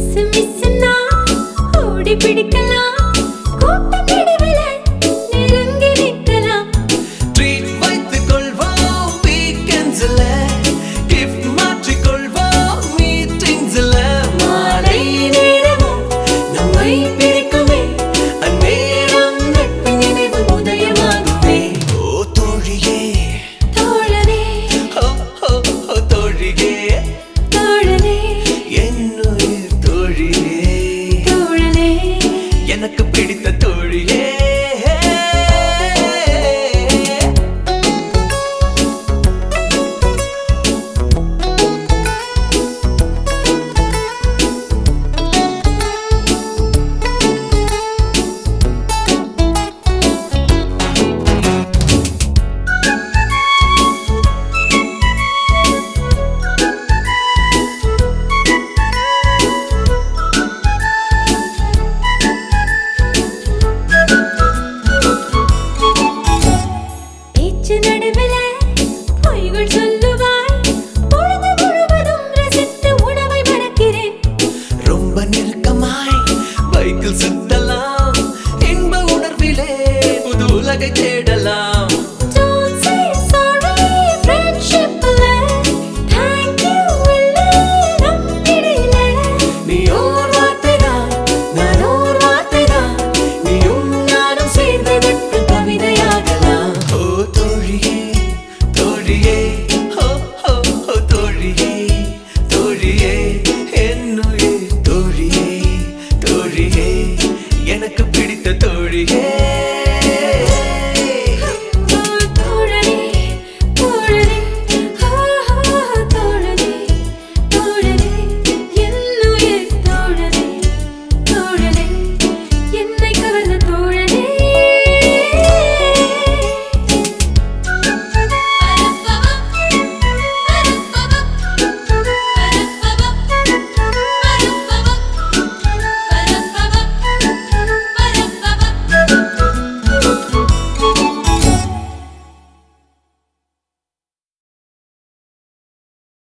மிஸ்னா ஓடி பிடிக்கலாம் கூட்டம் நடுவுல நெருங்கி நிற்கலாம் ட்ரீட் வைத்துக் கொள்வோம் வீக்கெண்ட்ஸ்ல கிஃப்ட் மாற்றிக் கொள்வோம் மீட்டிங்ஸ்ல மாலை நேரமும் நம்மை பிரிக்குமே அந்நேரம் நட்பு நினைவு உதயமாகுமே ஓ தோழியே தோழனே ஓ தோழியே தோழனே என்னுயிர் தோழியே தோழனே எனக்கு பிடித்த தோழியே பேச்சு நடுவுல பொய்கள் சொல்லுவாய் பொழுது முழுவதும் ரசித்து உணவை மறக்கிறேன் ரொம்ப நெருக்க